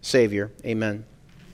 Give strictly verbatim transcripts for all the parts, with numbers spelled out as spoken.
Savior. Amen.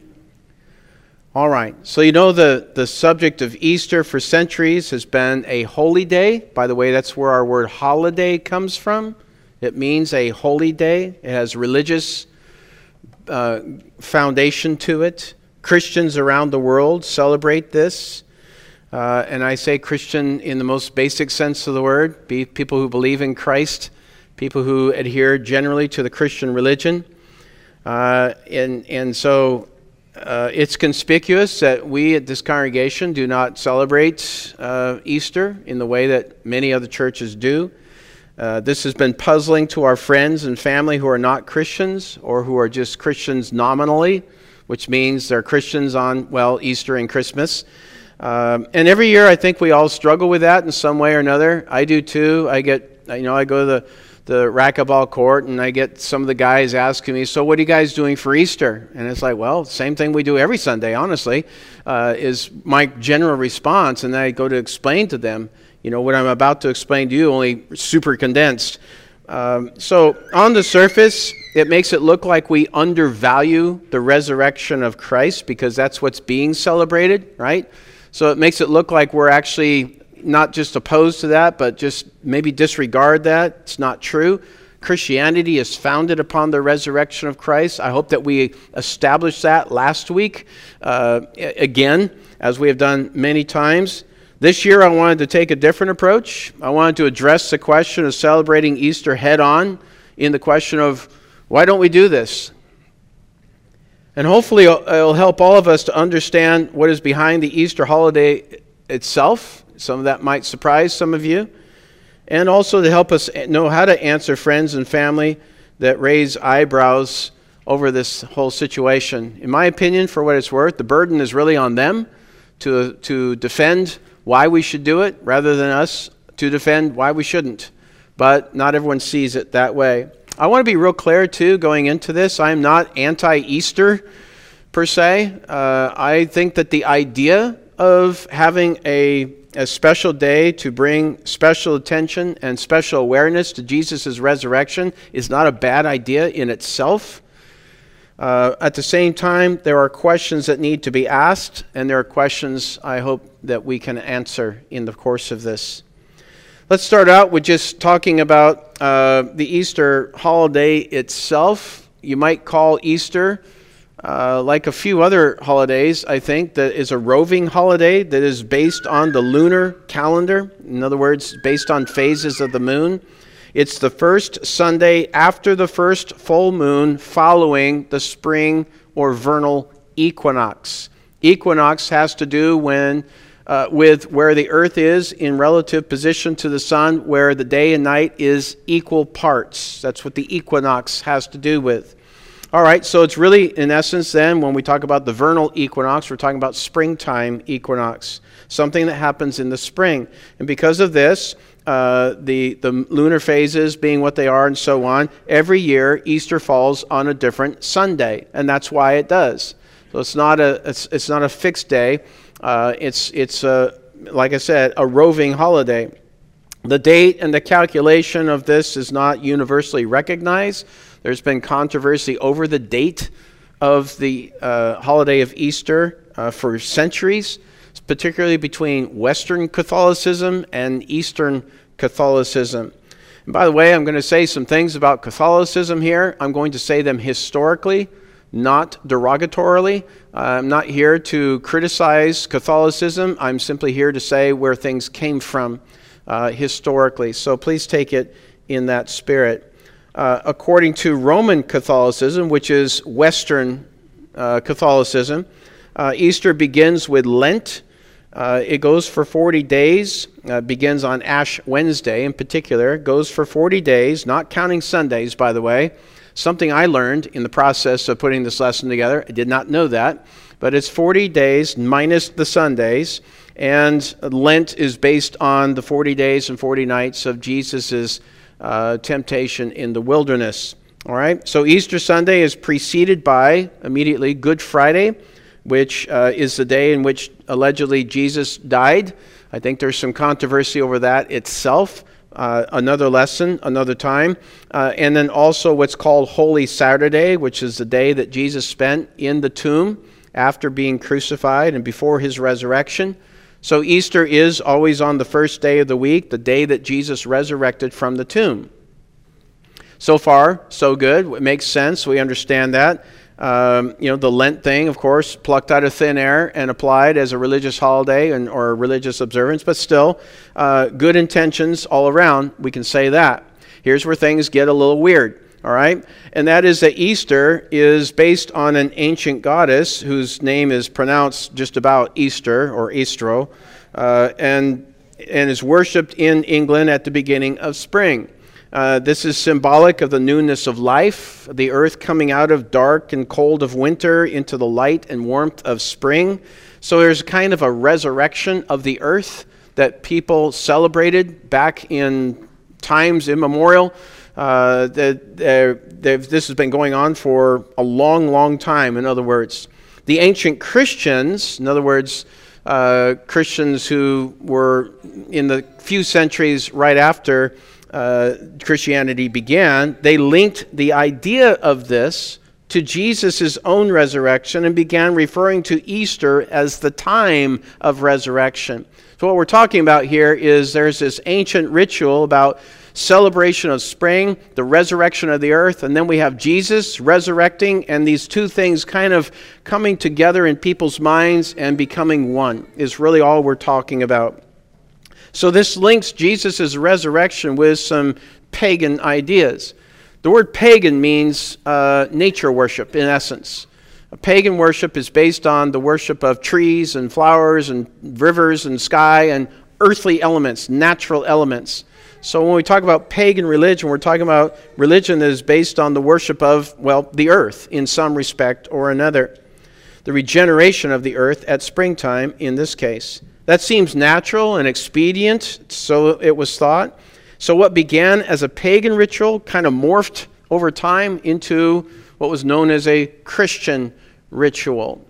All right, so you know the, the subject of Easter for centuries has been a holy day. By the way, that's where our word holiday comes from. It means a holy day. It has religious uh, foundation to it. Christians around the world celebrate this. Uh, and I say Christian in the most basic sense of the word, be people who believe in Christ, people who adhere generally to the Christian religion. Uh, and, and so uh, it's conspicuous that we at this congregation do not celebrate uh, Easter in the way that many other churches do. Uh, this has been puzzling to our friends and family who are not Christians or who are just Christians nominally, which means they're Christians on, well, Easter and Christmas. Um, and every year I think we all struggle with that in some way or another. I do too. I get, you know, I go to the the racquetball court, and I get some of the guys asking me, so what are you guys doing for Easter? And it's like, well, same thing we do every Sunday, honestly, uh, is my general response. And then I go to explain to them, you know, what I'm about to explain to you, only super condensed. Um, so on the surface, it makes it look like we undervalue the resurrection of Christ because that's what's being celebrated, right? So it makes it look like we're actually not just opposed to that, but just maybe disregard that. It's not true. Christianity is founded upon the resurrection of Christ. I hope that we established that last week uh, again, as we have done many times. This year I wanted to take a different approach. I wanted to address the question of celebrating Easter head on in the question of, why don't we do this? And hopefully it'll help all of us to understand what is behind the Easter holiday itself. Some of that might surprise some of you. And also to help us know how to answer friends and family that raise eyebrows over this whole situation. In my opinion, for what it's worth, the burden is really on them to, to defend why we should do it rather than us to defend why we shouldn't. But not everyone sees it that way. I want to be real clear, too, going into this. I'm not anti-Easter, per se. Uh, I think that the idea of having a, a special day to bring special attention and special awareness to Jesus' resurrection is not a bad idea in itself. Uh, at the same time, there are questions that need to be asked, and there are questions I hope that we can answer in the course of this. Let's start out with just talking about uh, the Easter holiday itself. You might call Easter, uh, like a few other holidays, I think, that is a roving holiday that is based on the lunar calendar. In other words, based on phases of the moon. It's the first Sunday after the first full moon following the spring or vernal equinox. Equinox has to do when Uh, with where the earth is in relative position to the sun, where the day and night is equal parts. That's what the equinox has to do with. All right, so it's really, in essence then, when we talk about the vernal equinox, we're talking about springtime equinox, something that happens in the spring. And because of this, uh, the, the lunar phases being what they are and so on, every year Easter falls on a different Sunday, and that's why it does. So it's not a, it's, it's not a fixed day. Uh, it's, it's uh, like I said, a roving holiday. The date and the calculation of this is not universally recognized. There's been controversy over the date of the uh, holiday of Easter uh, for centuries, particularly between Western Catholicism and Eastern Catholicism. And by the way, I'm going to say some things about Catholicism here. I'm going to say them historically, not derogatorily. I'm not here to criticize Catholicism. I'm simply here to say where things came from uh, historically. So please take it in that spirit. Uh, according to Roman Catholicism, which is Western uh, Catholicism, uh, Easter begins with Lent. Uh, it goes for forty days, uh, begins on Ash Wednesday in particular, goes for forty days, not counting Sundays, by the way. Something I learned in the process of putting this lesson together. I did not know that. But it's forty days minus the Sundays. And Lent is based on the forty days and forty nights of Jesus' uh, temptation in the wilderness. All right? So Easter Sunday is preceded by, immediately, Good Friday, which uh, is the day in which allegedly Jesus died. I think there's some controversy over that itself. uh, another lesson, another time. Uh, and then also what's called Holy Saturday, which is the day that Jesus spent in the tomb after being crucified and before his resurrection. So Easter is always on the first day of the week, the day that Jesus resurrected from the tomb. So far, so good. It makes sense. We understand that. Um, you know, the Lent thing, of course, plucked out of thin air and applied as a religious holiday and or a religious observance, but still, uh, good intentions all around. We can say that. Here's where things get a little weird. All right? And that is that Easter is based on an ancient goddess whose name is pronounced just about Easter or Estro, uh, and, and is worshipped in England at the beginning of spring. Uh, this is symbolic of the newness of life, the earth coming out of dark and cold of winter into the light and warmth of spring. So there's kind of a resurrection of the earth that people celebrated back in times immemorial. Uh, that this has been going on for a long, long time, in other words. The ancient Christians, in other words, uh, Christians who were in the few centuries right after uh, Christianity began, they linked the idea of this to Jesus' own resurrection and began referring to Easter as the time of resurrection. So what we're talking about here is there's this ancient ritual about celebration of spring, the resurrection of the earth, and then we have Jesus resurrecting, and these two things kind of coming together in people's minds and becoming one is really all we're talking about. So this links Jesus' resurrection with some pagan ideas. The word pagan means uh, nature worship, in essence. A pagan worship is based on the worship of trees and flowers and rivers and sky and earthly elements, natural elements. So when we talk about pagan religion, we're talking about religion that is based on the worship of, well, the earth in some respect or another. The regeneration of the earth at springtime in this case. That seems natural and expedient, so it was thought. So what began as a pagan ritual kind of morphed over time into what was known as a Christian ritual.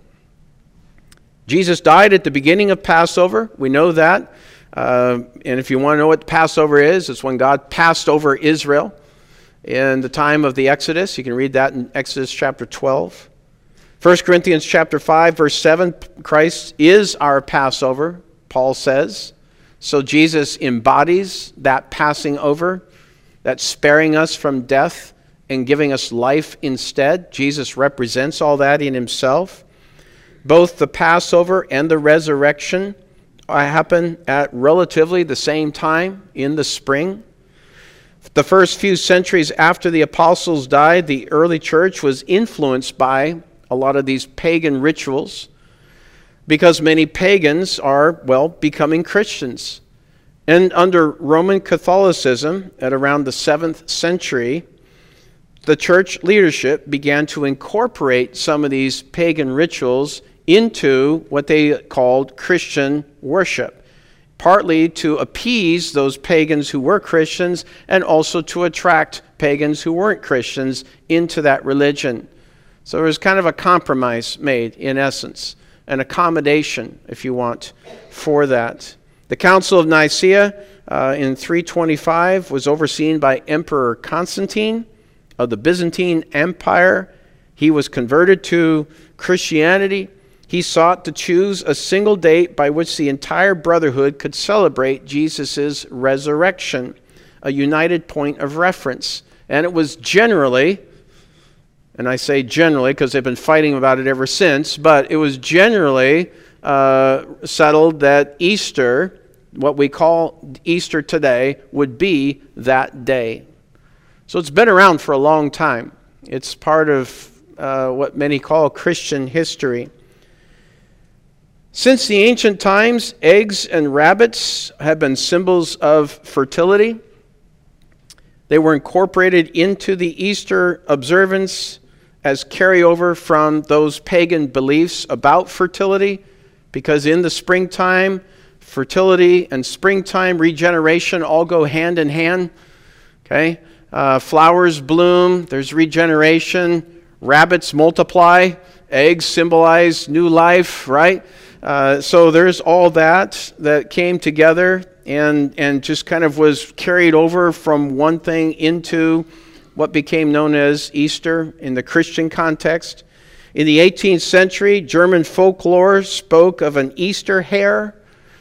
Jesus died at the beginning of Passover. We know that. Uh, and if you want to know what Passover is, it's when God passed over Israel in the time of the Exodus. You can read that in Exodus chapter twelve. First Corinthians chapter five, verse seven, Christ is our Passover, Paul says. So Jesus embodies that passing over, that sparing us from death and giving us life instead. Jesus represents all that in himself. Both the Passover and the resurrection happen at relatively the same time in the spring. The first few centuries after the apostles died, the early church was influenced by a lot of these pagan rituals because many pagans are, well, becoming Christians. And under Roman Catholicism at around the seventh century, the church leadership began to incorporate some of these pagan rituals into what they called Christian worship, partly to appease those pagans who were Christians and also to attract pagans who weren't Christians into that religion. So there was kind of a compromise made, in essence, an accommodation, if you want, for that. The Council of Nicaea uh, in three twenty-five was overseen by Emperor Constantine of the Byzantine Empire. He was converted to Christianity. He sought to choose a single date by which the entire brotherhood could celebrate Jesus' resurrection, a united point of reference. And it was generally, and I say generally because they've been fighting about it ever since, but it was generally uh, settled that Easter, what we call Easter today, would be that day. So it's been around for a long time. It's part of uh, what many call Christian history. Since the ancient times, eggs and rabbits have been symbols of fertility. They were incorporated into the Easter observance as carryover from those pagan beliefs about fertility, because in the springtime, fertility and springtime regeneration all go hand in hand. Okay, uh, flowers bloom, there's regeneration, rabbits multiply, eggs symbolize new life, right? Uh, so there's all that that came together and, and just kind of was carried over from one thing into what became known as Easter in the Christian context. In the eighteenth century, German folklore spoke of an Easter hare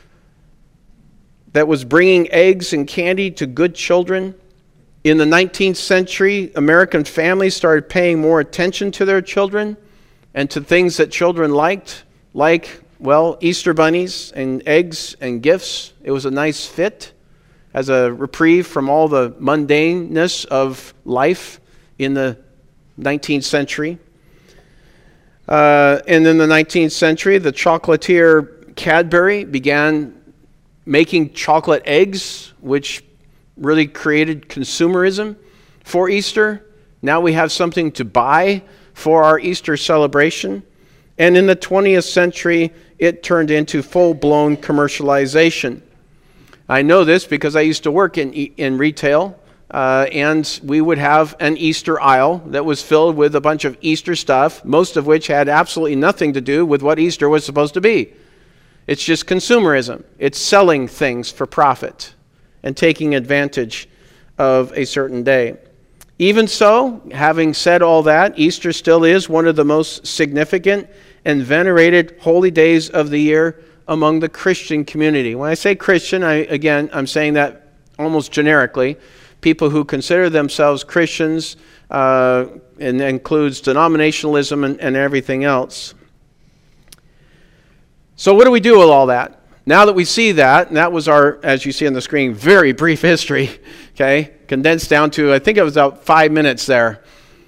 that was bringing eggs and candy to good children. In the nineteenth century, American families started paying more attention to their children and to things that children liked, like, well, Easter bunnies and eggs and gifts. It was a nice fit as a reprieve from all the mundaneness of life in the nineteenth century. Uh, and in the nineteenth century, the chocolatier Cadbury began making chocolate eggs, which really created consumerism for Easter. Now we have something to buy for our Easter celebration. And in the twentieth century, it turned into full-blown commercialization. I know this because I used to work in in retail, uh, and we would have an Easter aisle that was filled with a bunch of Easter stuff, most of which had absolutely nothing to do with what Easter was supposed to be. It's just consumerism. It's selling things for profit and taking advantage of a certain day. Even so, having said all that, Easter still is one of the most significant and venerated holy days of the year among the Christian community. When I say Christian, I, again, I'm saying that almost generically. People who consider themselves Christians, uh, and that includes denominationalism and, and everything else. So what do we do with all that? Now that we see that, and that was our, as you see on the screen, very brief history, okay, condensed down to, I think it was about five minutes there.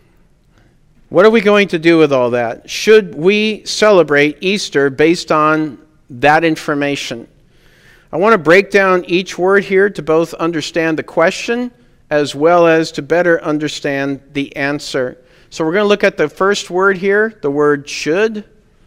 What are we going to do with all that? Should we celebrate Easter based on that information? I want to break down each word here to both understand the question as well as to better understand the answer. So we're going to look at the first word here, the word should.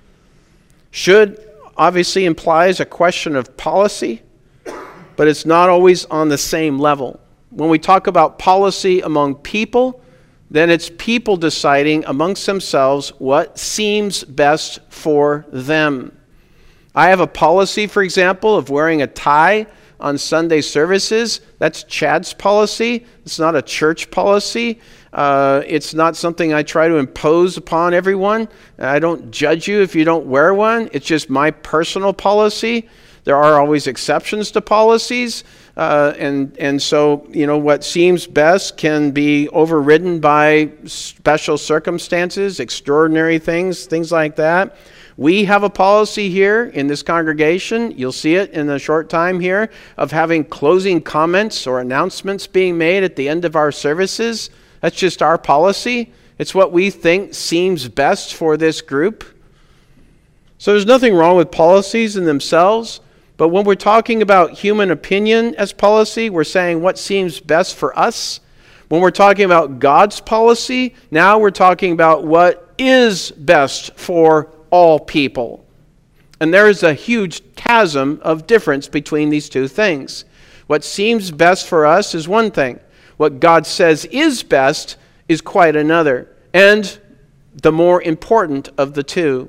Should obviously implies a question of policy, but it's not always on the same level. When we talk about policy among people, then it's people deciding amongst themselves what seems best for them. I have a policy, for example, of wearing a tie on Sunday services. That's Chad's policy. It's not a church policy. Uh, it's not something I try to impose upon everyone. I don't judge you if you don't wear one. It's just my personal policy. There are always exceptions to policies. Uh, and, and so, you know, what seems best can be overridden by special circumstances, extraordinary things, things like that. We have a policy here in this congregation, you'll see it in a short time here, of having closing comments or announcements being made at the end of our services. That's just our policy. It's what we think seems best for this group. So there's nothing wrong with policies in themselves, but when we're talking about human opinion as policy, we're saying what seems best for us. When we're talking about God's policy, now we're talking about what is best for all people. And there is a huge chasm of difference between these two things. What seems best for us is one thing. What God says is best is quite another, and the more important of the two.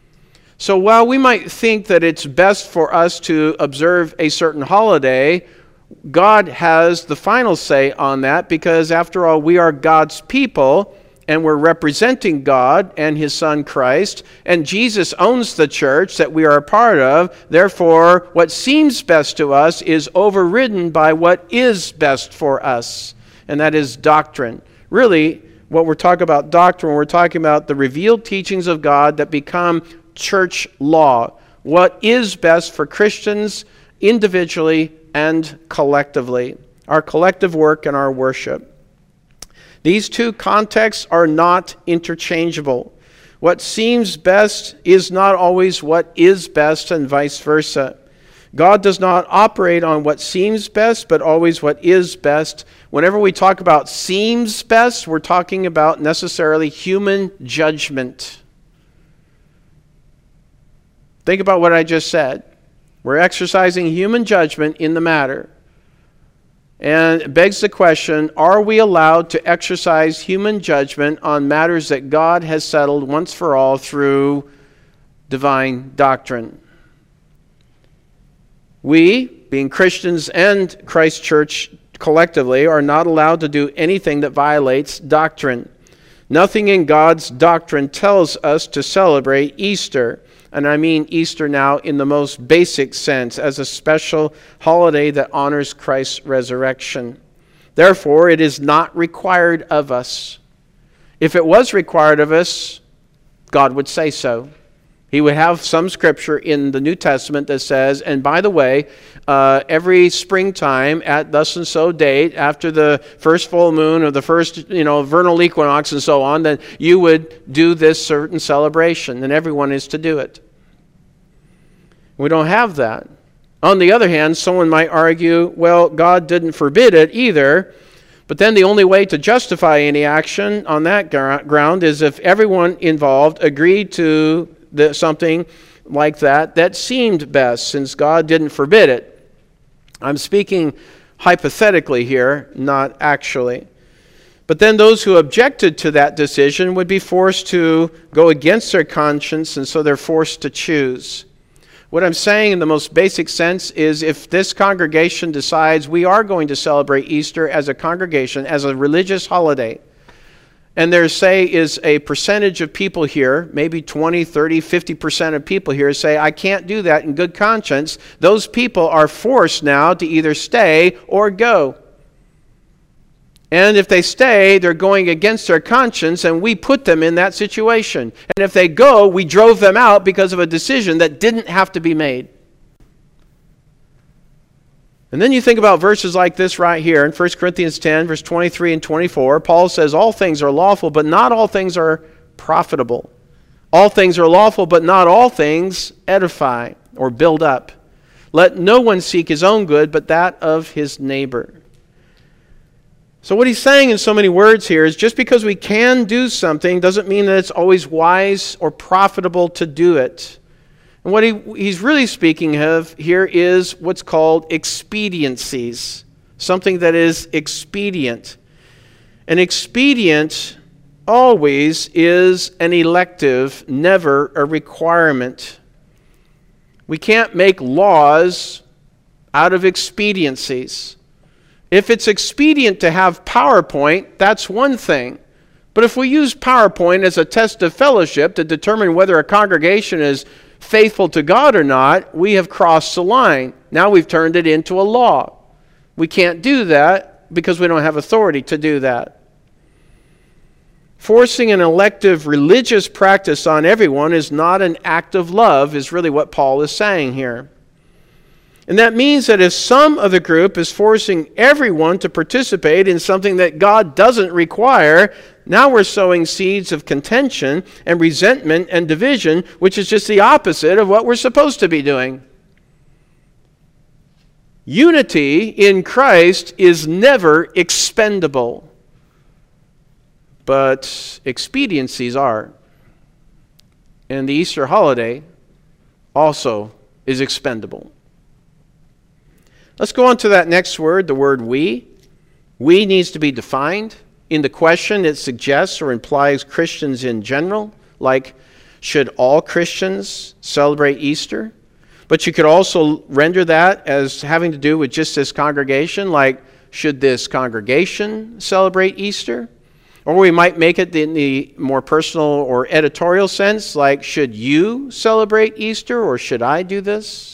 So while we might think that it's best for us to observe a certain holiday, God has the final say on that, because after all, we are God's people, and we're representing God and His Son Christ, and Jesus owns the church that we are a part of. Therefore, what seems best to us is overridden by what is best for us, and that is doctrine. Really, what we're talking about doctrine, we're talking about the revealed teachings of God that become church law. What is best for Christians individually and collectively. Our collective work and our worship. These two contexts are not interchangeable. What seems best is not always what is best, and vice versa. God does not operate on what seems best, but always what is best. Whenever we talk about seems best, we're talking about necessarily human judgment. Think about what I just said. We're exercising human judgment in the matter. And it begs the question, are we allowed to exercise human judgment on matters that God has settled once for all through divine doctrine? We, being Christians and Christ Church collectively, are not allowed to do anything that violates doctrine. Nothing in God's doctrine tells us to celebrate Easter. And I mean Easter now in the most basic sense, as a special holiday that honors Christ's resurrection. Therefore, it is not required of us. If it was required of us, God would say so. He would have some scripture in the New Testament that says, and by the way, uh, every springtime at thus and so date, after the first full moon or the first, you know, vernal equinox and so on, then you would do this certain celebration, and everyone is to do it. We don't have that. On the other hand, someone might argue, well, God didn't forbid it either, but then the only way to justify any action on that ground is if everyone involved agreed to The, something like that that seemed best, since God didn't forbid it. I'm speaking hypothetically here, not actually. But then those who objected to that decision would be forced to go against their conscience, and so they're forced to choose. What I'm saying in the most basic sense is, if this congregation decides we are going to celebrate Easter as a congregation, as a religious holiday, and there, say, is a percentage of people here, maybe twenty, thirty, fifty percent of people here say, I can't do that in good conscience. Those people are forced now to either stay or go. And if they stay, they're going against their conscience, and we put them in that situation. And if they go, we drove them out because of a decision that didn't have to be made. And then you think about verses like this right here in First Corinthians ten, verse twenty-three and twenty-four. Paul says, all things are lawful, but not all things are profitable. All things are lawful, but not all things edify or build up. Let no one seek his own good, but that of his neighbor. So what he's saying in so many words here is, just because we can do something doesn't mean that it's always wise or profitable to do it. And what he, he's really speaking of here is what's called expediencies, something that is expedient. An expedient always is an elective, never a requirement. We can't make laws out of expediencies. If it's expedient to have PowerPoint, that's one thing. But if we use PowerPoint as a test of fellowship to determine whether a congregation is faithful to God or not, we have crossed the line. Now we've turned it into a law. We can't do that because we don't have authority to do that. Forcing an elective religious practice on everyone is not an act of love, is really what Paul is saying here. And that means that if some of the group is forcing everyone to participate in something that God doesn't require, now we're sowing seeds of contention and resentment and division, which is just the opposite of what we're supposed to be doing. Unity in Christ is never expendable, but expediencies are. And the Easter holiday also is expendable. Let's go on to that next word, the word we. We needs to be defined. In the question, it suggests or implies Christians in general, like, should all Christians celebrate Easter? But you could also render that as having to do with just this congregation, like, should this congregation celebrate Easter? Or we might make it in the more personal or editorial sense, like, should you celebrate Easter, or should I do this?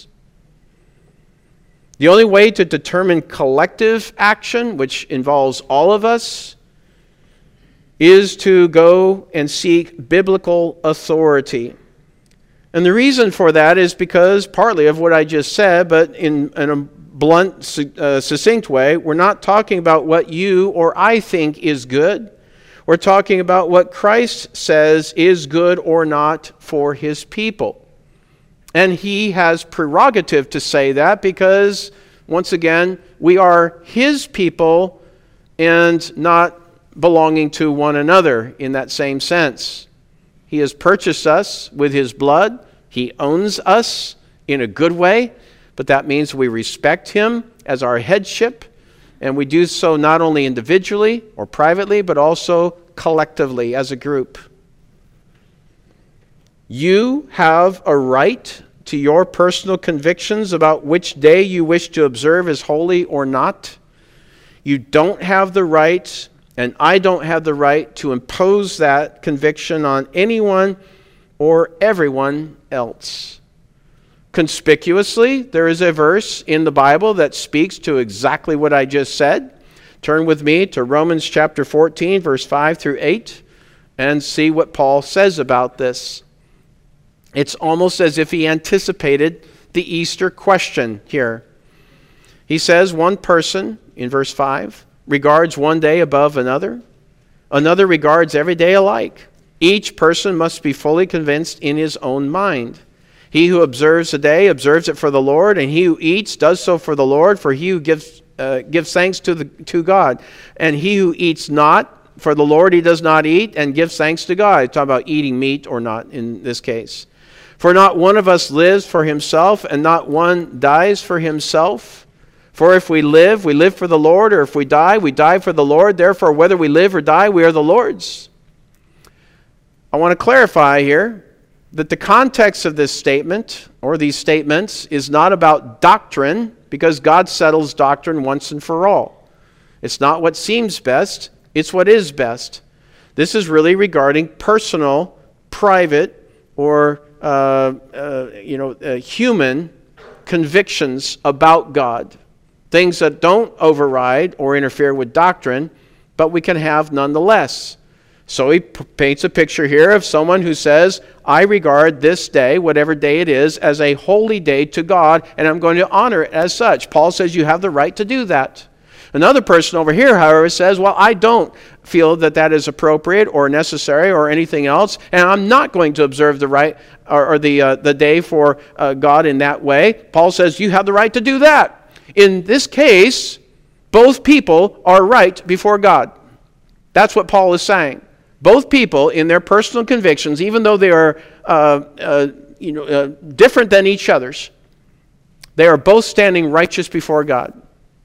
The only way to determine collective action, which involves all of us, is to go and seek biblical authority. And the reason for that is because partly of what I just said, but in, in a blunt, uh, succinct way, we're not talking about what you or I think is good. We're talking about what Christ says is good or not for his people. And he has prerogative to say that because, once again, we are his people and not belonging to one another in that same sense. He has purchased us with his blood. He owns us in a good way, but that means we respect him as our headship, and we do so not only individually or privately, but also collectively as a group. You have a right to your personal convictions about which day you wish to observe as holy or not. You don't have the right, and I don't have the right, to impose that conviction on anyone or everyone else. Conspicuously, there is a verse in the Bible that speaks to exactly what I just said. Turn with me to Romans chapter fourteen, verse five through eight, and see what Paul says about this. It's almost as if he anticipated the Easter question here. He says, one person, in verse five, regards one day above another. Another regards every day alike. Each person must be fully convinced in his own mind. He who observes a day observes it for the Lord, and he who eats does so for the Lord, for he who gives uh, gives thanks to the to God. And he who eats not for the Lord, he does not eat, and gives thanks to God. Talk about eating meat or not in this case. For not one of us lives for himself, and not one dies for himself. For if we live, we live for the Lord, or if we die, we die for the Lord. Therefore, whether we live or die, we are the Lord's. I want to clarify here that the context of this statement, or these statements, is not about doctrine, because God settles doctrine once and for all. It's not what seems best, it's what is best. This is really regarding personal, private, or uh, uh, you know, uh, human convictions about God. Things that don't override or interfere with doctrine, but we can have nonetheless. So he p- paints a picture here of someone who says, I regard this day, whatever day it is, as a holy day to God, and I'm going to honor it as such. Paul says you have the right to do that. Another person over here, however, says, well, I don't feel that that is appropriate or necessary or anything else, and I'm not going to observe the right or, or the uh, the day for uh, God in that way. Paul says you have the right to do that. In this case, both people are right before God. That's what Paul is saying. Both people, in their personal convictions, even though they are uh, uh, you know, uh, different than each other's, they are both standing righteous before God.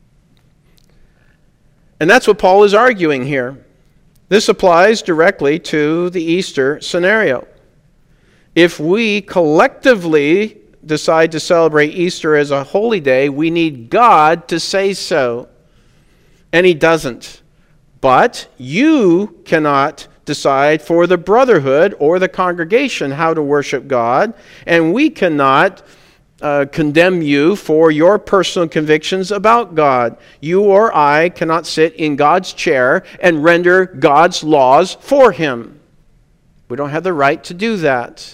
And that's what Paul is arguing here. This applies directly to the Easter scenario. If we collectively decide to celebrate Easter as a holy day, we need God to say so. And he doesn't. But you cannot decide for the brotherhood or the congregation how to worship God, and we cannot uh, condemn you for your personal convictions about God. You or I cannot sit in God's chair and render God's laws for him. We don't have the right to do that.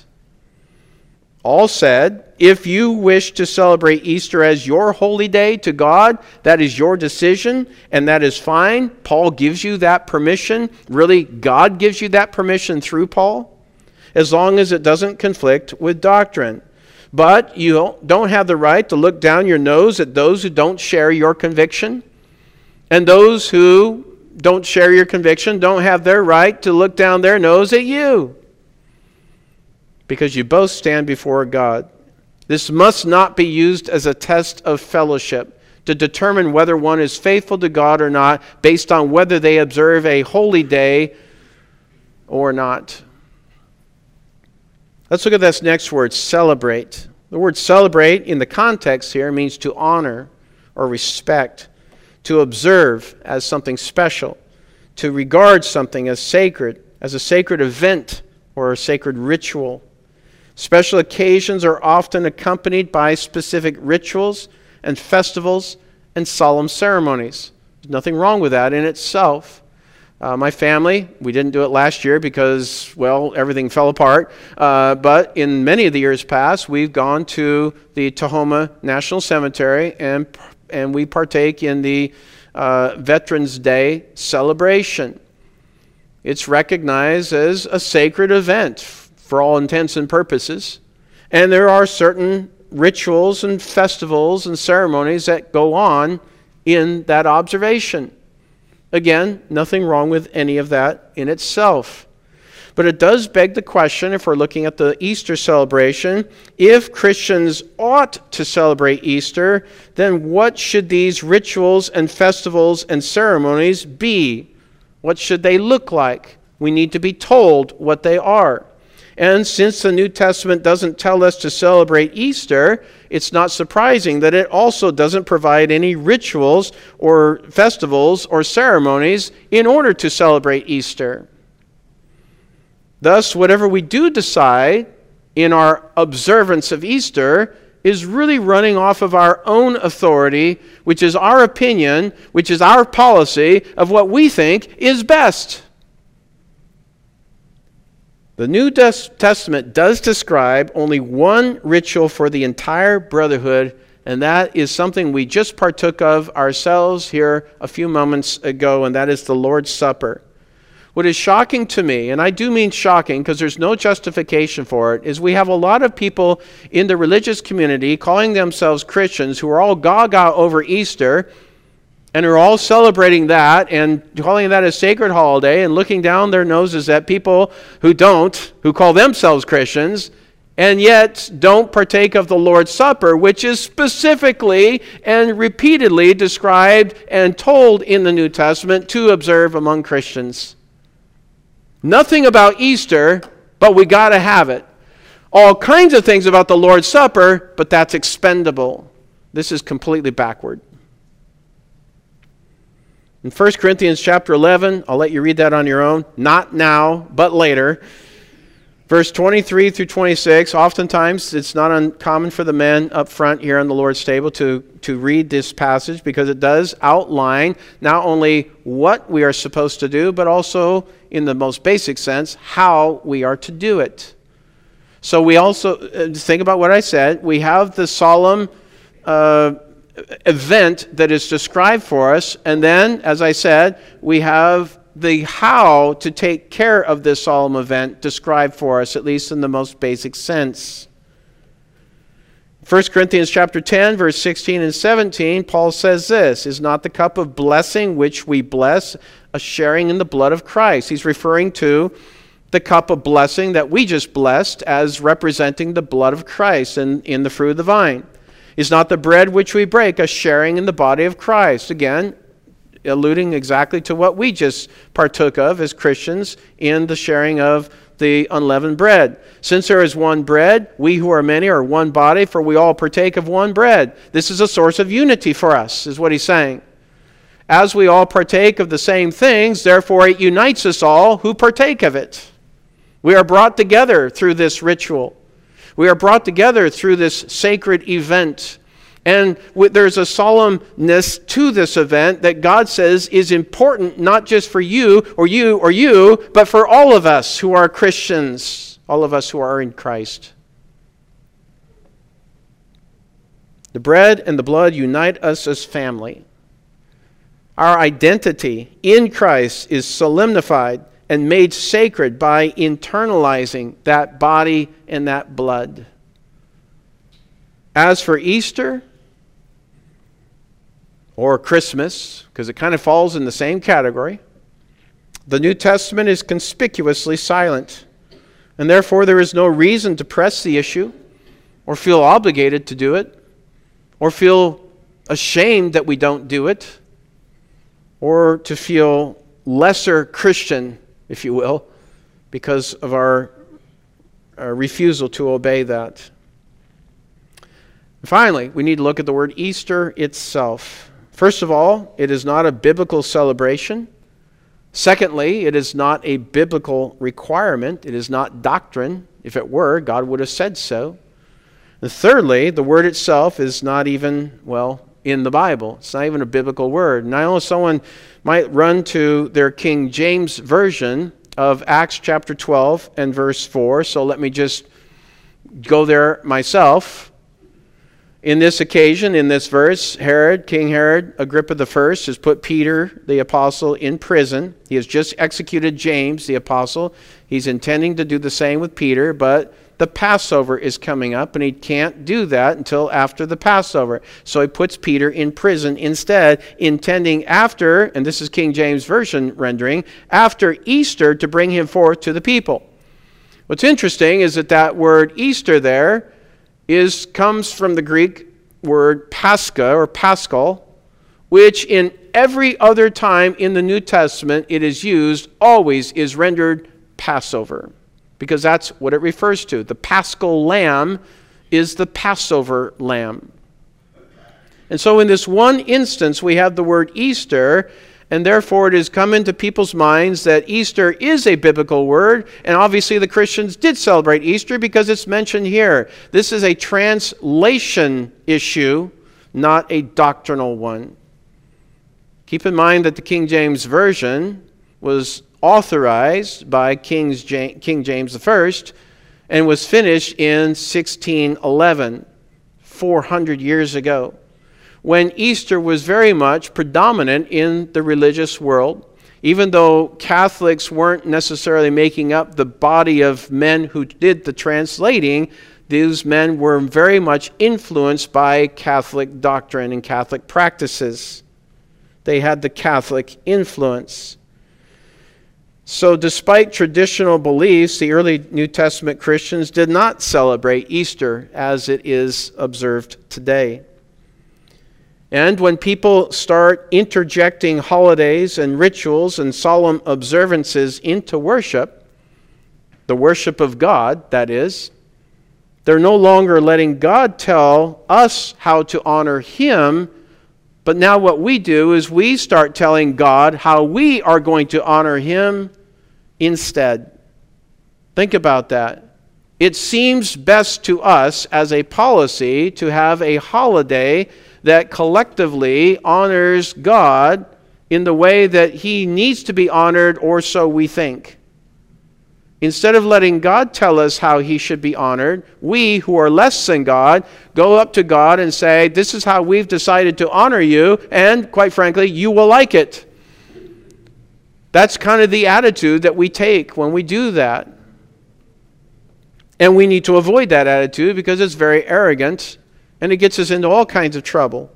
All said, if you wish to celebrate Easter as your holy day to God, that is your decision, and that is fine. Paul gives you that permission. Really, God gives you that permission through Paul, as long as it doesn't conflict with doctrine. But you don't have the right to look down your nose at those who don't share your conviction, and those who don't share your conviction don't have their right to look down their nose at you, because you both stand before God. This must not be used as a test of fellowship to determine whether one is faithful to God or not based on whether they observe a holy day or not. Let's look at this next word, celebrate. The word celebrate in the context here means to honor or respect, to observe as something special, to regard something as sacred, as a sacred event or a sacred ritual. Special occasions are often accompanied by specific rituals and festivals and solemn ceremonies. There's nothing wrong with that in itself. Uh, my family, we didn't do it last year because, well, everything fell apart. Uh, but in many of the years past, we've gone to the Tahoma National Cemetery and, and we partake in the uh, Veterans Day celebration. It's recognized as a sacred event for all intents and purposes. And there are certain rituals and festivals and ceremonies that go on in that observation. Again, nothing wrong with any of that in itself. But it does beg the question, if we're looking at the Easter celebration, if Christians ought to celebrate Easter, then what should these rituals and festivals and ceremonies be? What should they look like? We need to be told what they are. And since the New Testament doesn't tell us to celebrate Easter, it's not surprising that it also doesn't provide any rituals or festivals or ceremonies in order to celebrate Easter. Thus, whatever we do decide in our observance of Easter is really running off of our own authority, which is our opinion, which is our policy of what we think is best. The New Testament does describe only one ritual for the entire brotherhood, and that is something we just partook of ourselves here a few moments ago, and that is the Lord's Supper. What is shocking to me, and I do mean shocking because there's no justification for it, is we have a lot of people in the religious community calling themselves Christians who are all gaga over Easter and are all celebrating that and calling that a sacred holiday and looking down their noses at people who don't, who call themselves Christians, and yet don't partake of the Lord's Supper, which is specifically and repeatedly described and told in the New Testament to observe among Christians. Nothing about Easter, but we got to have it. All kinds of things about the Lord's Supper, but that's expendable. This is completely backward. In First Corinthians chapter eleven, I'll let you read that on your own. Not now, but later. Verse twenty-three through twenty-six, oftentimes it's not uncommon for the men up front here on the Lord's table to, to read this passage because it does outline not only what we are supposed to do, but also, in the most basic sense, how we are to do it. So we also, uh, think about what I said, we have the solemn uh, event that is described for us, and then, as I said, we have the how to take care of this solemn event described for us, at least in the most basic sense. First Corinthians chapter ten, verse sixteen and seventeen, Paul says this, "Is not the cup of blessing which we bless a sharing in the blood of Christ?" He's referring to the cup of blessing that we just blessed as representing the blood of Christ and in the fruit of the vine. "Is not the bread which we break a sharing in the body of Christ?" Again, alluding exactly to what we just partook of as Christians in the sharing of the unleavened bread. "Since there is one bread, we who are many are one body, for we all partake of one bread." This is a source of unity for us, is what he's saying. As we all partake of the same things, therefore it unites us all who partake of it. We are brought together through this ritual. We are brought together through this sacred event. And there's a solemnness to this event that God says is important not just for you or you or you, but for all of us who are Christians, all of us who are in Christ. The bread and the blood unite us as family. Our identity in Christ is solemnified and made sacred by internalizing that body and that blood. As for Easter, or Christmas, because it kind of falls in the same category, the New Testament is conspicuously silent, and therefore there is no reason to press the issue, or feel obligated to do it, or feel ashamed that we don't do it, or to feel lesser Christian, if you will, because of our, our refusal to obey that. Finally, we need to look at the word Easter itself. First of all, it is not a biblical celebration. Secondly, it is not a biblical requirement. It is not doctrine. If it were, God would have said so. And thirdly, the word itself is not even, well, in the Bible. It's not even a biblical word. And I know someone might run to their King James version of Acts chapter twelve and verse four. So let me just go there myself. In this occasion, in this verse, Herod, King Herod, Agrippa the First, has put Peter, the apostle, in prison. He has just executed James, the apostle. He's intending to do the same with Peter, but the Passover is coming up, and he can't do that until after the Passover. So he puts Peter in prison instead, intending after, and this is King James Version rendering, after Easter to bring him forth to the people. What's interesting is that that word Easter there is comes from the Greek word Pascha or Paschal, which in every other time in the New Testament it is used always is rendered Passover. because that's what it refers to. The Paschal lamb is the Passover lamb. And so in this one instance, we have the word Easter, and therefore it has come into people's minds that Easter is a biblical word, and obviously the Christians did celebrate Easter because it's mentioned here. This is a translation issue, not a doctrinal one. Keep in mind that the King James Version was authorized by King James the First and was finished in sixteen eleven, four hundred years ago, when Easter was very much predominant in the religious world. Even though Catholics weren't necessarily making up the body of men who did the translating, these men were very much influenced by Catholic doctrine and Catholic practices. They had the Catholic influence. So despite traditional beliefs, the early New Testament Christians did not celebrate Easter as it is observed today. And when people start interjecting holidays and rituals and solemn observances into worship, the worship of God, that is, they're no longer letting God tell us how to honor Him, but now what we do is we start telling God how we are going to honor Him instead. Think about that. It seems best to us as a policy to have a holiday that collectively honors God in the way that He needs to be honored, or so we think. Instead of letting God tell us how He should be honored, we who are less than God go up to God and say, this is how we've decided to honor you, and quite frankly, you will like it. That's kind of the attitude that we take when we do that. And we need to avoid that attitude because it's very arrogant and it gets us into all kinds of trouble.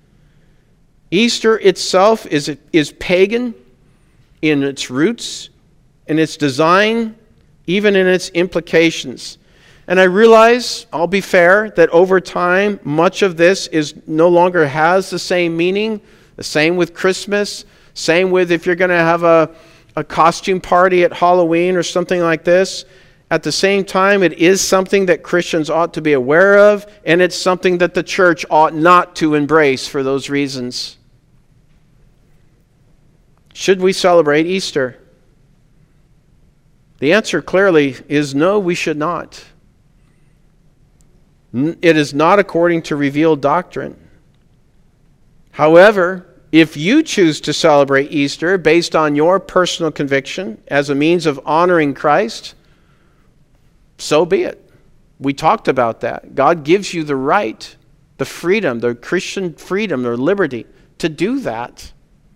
Easter itself is, is pagan in its roots, in its design, even in its implications. And I realize, I'll be fair, that over time, much of this is no longer has the same meaning. The same with Christmas. Same with if you're going to have a, a costume party at Halloween or something like this. At the same time, it is something that Christians ought to be aware of, and it's something that the church ought not to embrace for those reasons. Should we celebrate Easter? The answer clearly is no, we should not. It is not according to revealed doctrine. However, if you choose to celebrate Easter based on your personal conviction as a means of honoring Christ, so be it. We talked about that. God gives you the right, the freedom, the Christian freedom or liberty to do that.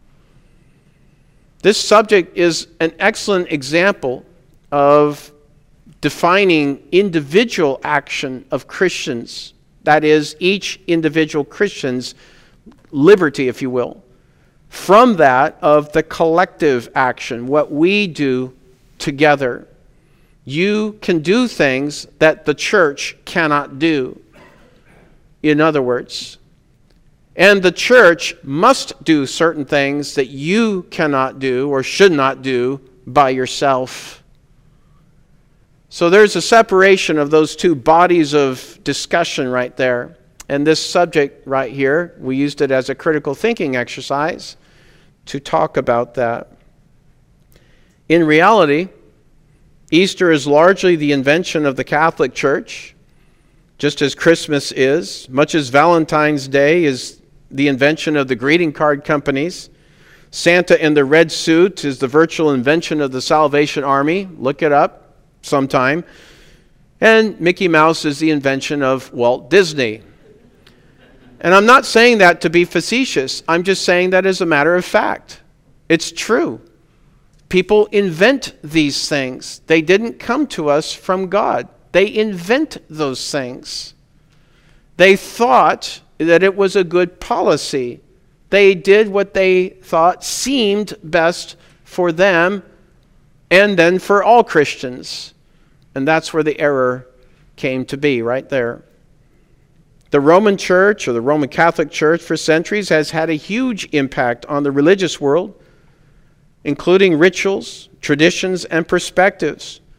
This subject is an excellent example of defining individual action of Christians. That is, each individual Christian's liberty, if you will, from that of the collective action, what we do together. You can do things that the church cannot do, in other words. And the church must do certain things that you cannot do or should not do by yourself. So there's a separation of those two bodies of discussion right there. And this subject right here, we used it as a critical thinking exercise to talk about that. In reality, Easter is largely the invention of the Catholic Church, just as Christmas is, much as Valentine's Day is the invention of the greeting card companies. Santa in the red suit is the virtual invention of the Salvation Army. Look it up sometime. And Mickey Mouse is the invention of Walt Disney. And I'm not saying that to be facetious. I'm just saying that as a matter of fact. It's true. People invent these things. They didn't come to us from God. They invent those things. They thought that it was a good policy. They did what they thought seemed best for them and then for all Christians. And that's where the error came to be, right there. The Roman Church, or the Roman Catholic Church, for centuries has had a huge impact on the religious world, including rituals, traditions, and perspectives.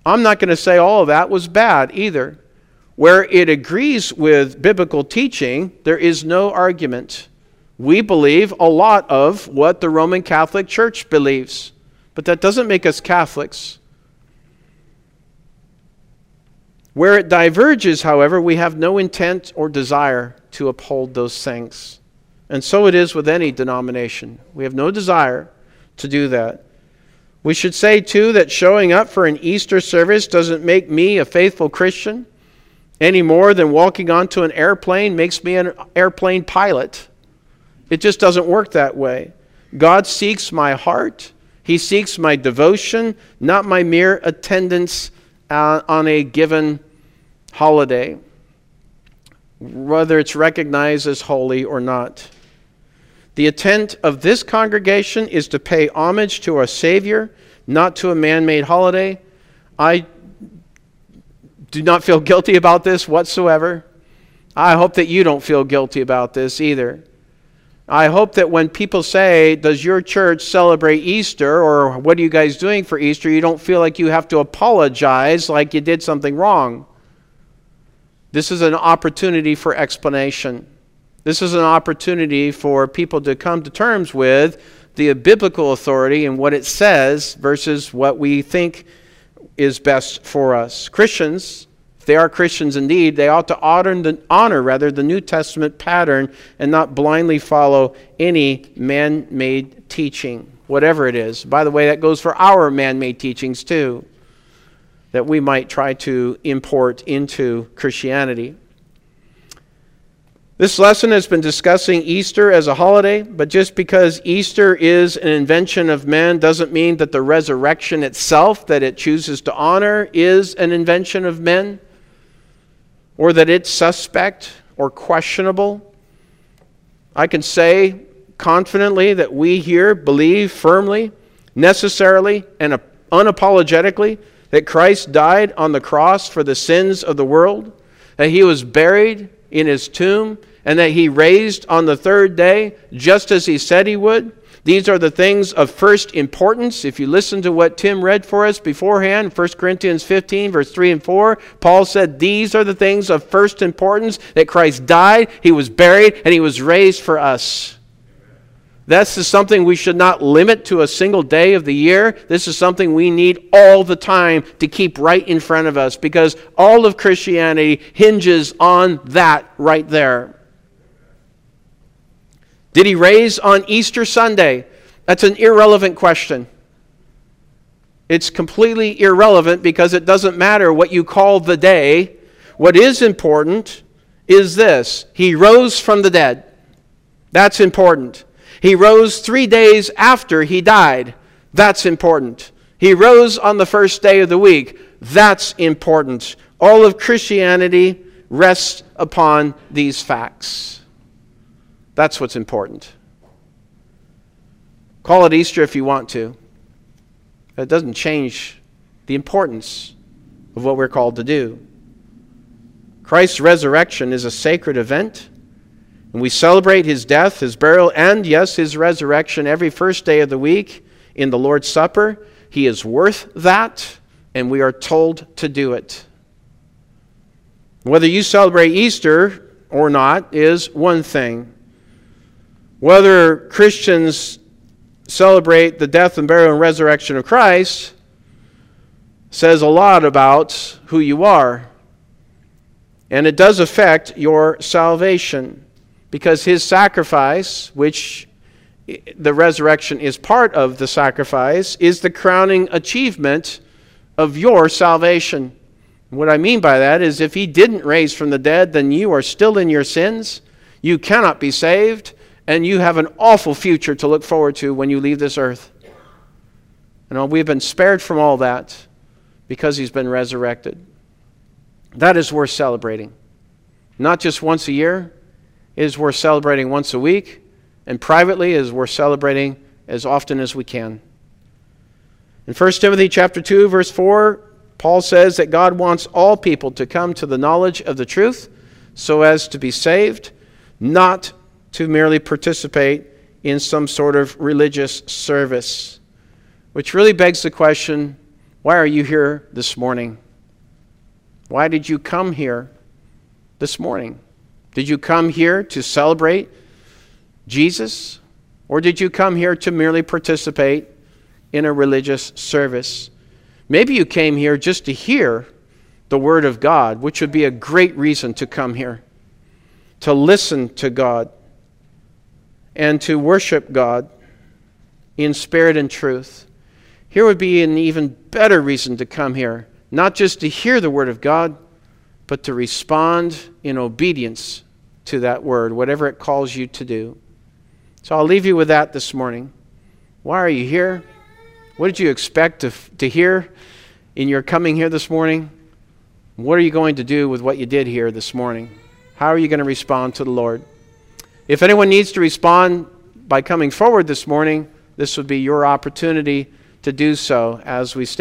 I'm not going to say all of that was bad either. Where it agrees with biblical teaching, there is no argument. We believe a lot of what the Roman Catholic Church believes, but that doesn't make us Catholics. Where it diverges, however, we have no intent or desire to uphold those things. And so it is with any denomination. We have no desire to do that. We should say, too, that showing up for an Easter service doesn't make me a faithful Christian any more than walking onto an airplane makes me an airplane pilot. It just doesn't work that way. God seeks my heart. He seeks my devotion, not my mere attendance uh, on a given holiday, whether it's recognized as holy or not. The intent of this congregation is to pay homage to our Savior, not to a man-made holiday. I do not feel guilty about this whatsoever. I hope that you don't feel guilty about this either. I hope that when people say, does your church celebrate Easter, or what are you guys doing for Easter, you don't feel like you have to apologize like you did something wrong. This is an opportunity for explanation. This is an opportunity for people to come to terms with the biblical authority and what it says versus what we think is best for us. Christians, if they are Christians indeed, they ought to honor the, honor rather the New Testament pattern and not blindly follow any man-made teaching, whatever it is. By the way, that goes for our man-made teachings too, that we might try to import into Christianity. This lesson has been discussing Easter as a holiday, but just because Easter is an invention of man doesn't mean that the resurrection itself that it chooses to honor is an invention of men, or that it's suspect or questionable. I can say confidently that we here believe firmly, necessarily, and unapologetically that Christ died on the cross for the sins of the world, that he was buried in his tomb, and that he raised on the third day, just as he said he would. These are the things of first importance. If you listen to what Tim read for us beforehand, First Corinthians fifteen, verse three and four, Paul said these are the things of first importance, that Christ died, he was buried, and he was raised for us. This is something we should not limit to a single day of the year. This is something we need all the time to keep right in front of us, because all of Christianity hinges on that right there. Did he raise on Easter Sunday? That's an irrelevant question. It's completely irrelevant because it doesn't matter what you call the day. What is important is this: he rose from the dead. That's important. He rose three days after he died. That's important. He rose on the first day of the week. That's important. All of Christianity rests upon these facts. That's what's important. Call it Easter if you want to. It doesn't change the importance of what we're called to do. Christ's resurrection is a sacred event. And we celebrate his death, his burial, and yes, his resurrection every first day of the week in the Lord's Supper. He is worth that, and we are told to do it. Whether you celebrate Easter or not is one thing. Whether Christians celebrate the death and burial and resurrection of Christ says a lot about who you are. And it does affect your salvation. Because his sacrifice, which the resurrection is part of the sacrifice, is the crowning achievement of your salvation. What I mean by that is if he didn't raise from the dead, then you are still in your sins, you cannot be saved, and you have an awful future to look forward to when you leave this earth. And we've been spared from all that because he's been resurrected. That is worth celebrating. Not just once a year. It is worth celebrating once a week, and privately it is worth celebrating as often as we can. In First Timothy chapter two, verse four, Paul says that God wants all people to come to the knowledge of the truth so as to be saved, not to merely participate in some sort of religious service. Which really begs the question, Why are you here this morning? Why did you come here this morning? Did you come here to celebrate Jesus? Or did you come here to merely participate in a religious service? Maybe you came here just to hear the Word of God, which would be a great reason to come here, to listen to God and to worship God in spirit and truth. Here would be an even better reason to come here, not just to hear the Word of God, but to respond in obedience to that Word, whatever it calls you to do. So I'll leave you with that this morning. Why are you here? What did you expect to, to hear in your coming here this morning? What are you going to do with what you did here this morning? How are you going to respond to the Lord? If anyone needs to respond by coming forward this morning, this would be your opportunity to do so as we stand.